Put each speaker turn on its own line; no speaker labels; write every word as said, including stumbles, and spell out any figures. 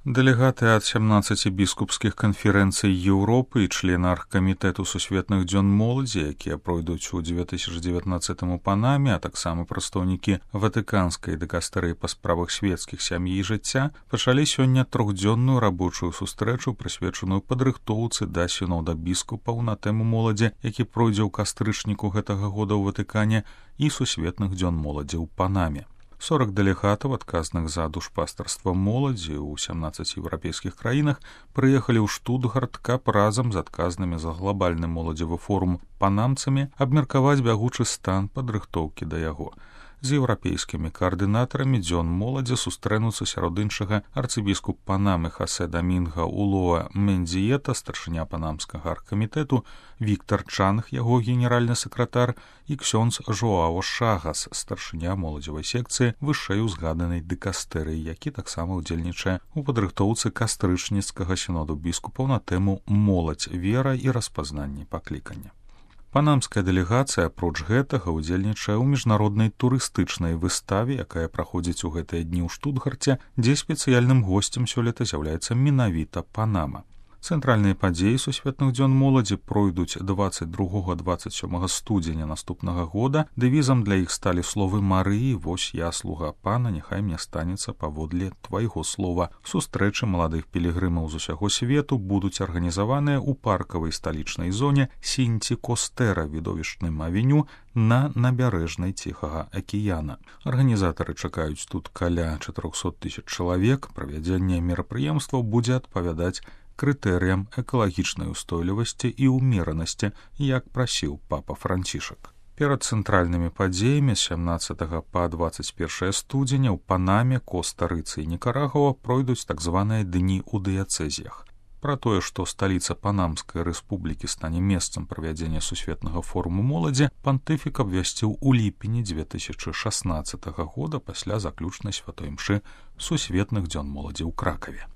Дэлегаты ад сямнаццаці біскупскіх канферэнцый Еўропы і члены аргкамітэту сусветных дзён моладзі, якія пройдуць у две тысячы дзевятнаццатым у Панаме, а таксама прадстаўнікі ватыканскай дыкастэрыі па справах свецкіх сям'і і жыцця, пачалі сёння трохдзённую рабочую сустрэчу, прысвечаную падрыхтоўцы да сінода біскупаў на тэму моладзі, які пройдзе ў кастрычніку гэтага года ў Ватыкане, і сусветных дзён моладзі ў Панаме. сорак дэлегатаў, адказных за душпастарства моладзі ў сямнаццаці еўрапейскіх краінах, прыехалі ў Штутгарт, каб разам з адказнымі за глабальны моладзевы форум панамцамі абмеркаваць бягучы стан падрыхтоўкі да яго. З еўрапейскімі каардынатарамі дзён моладзі сустрэнуцца сярод іншага арцыбіскуп Панамы Хасе Дамінга Улоа Мендзіета, старшыня панамскага аргкамітэту, Віктар Чанг, яго генеральны сакратар, і ксёндз Жоао Шагас, старшыня моладзевай секцыі вышэй узгаданай дыкастэрыі, які таксама ўдзельнічае ў падрыхтоўцы кастрычніцкага сіноду біскупаў на тэму «Моладзь, вера і распазнанне паклікання». Панамская дэлегацыя, апроч гэтага, удзельнічае ў міжнароднай турыстычнай выставе, якая праходзіць у гэтыя дні ў Штутгарце, дзе спецыяльным госцем сёлета з'яўляецца менавіта Панама. Цэнтральныя падзеі сусветных дзён моладзі пройдуць дваццаць другога - дваццаць сёмага студзеня наступнага года. Дэвізам для іх сталі словы Марыі «Вось я, слуга пана, няхай мне станецца паводле твайго слова». Сустрэчы маладых пілігрымаў з усяго свету будуць арганізаваныя ў паркавай сталічнай зоне Сінці-Костэра, відовішчным авеню на набярэжнай Ціхага акіяна. Арганізатары чакаюць тут каля чатырохсот тысяч чалавек. Правядзенне мерапрыемстваў будзе адпавядаць крытэрыям экалагічнай устойлівасці і ўмеранасці, як прасіў папа Францішак. Перад цэнтральнымі падзеямі з сямнаццатага па дваццаць першае студзеня ў Панаме, Коста-Рыцы і Нікарагуа пройдуць так званыя дні ў дыяцэзіях. Пра тое, што сталіца Панамскай рэспублікі стане месцам правядзення сусветнага форуму моладзі, пантыфік абвясціў у ліпені две тысячы шаснаццатага года пасля заключнай святой імшы сусветных дзён моладзі ў Кракаве.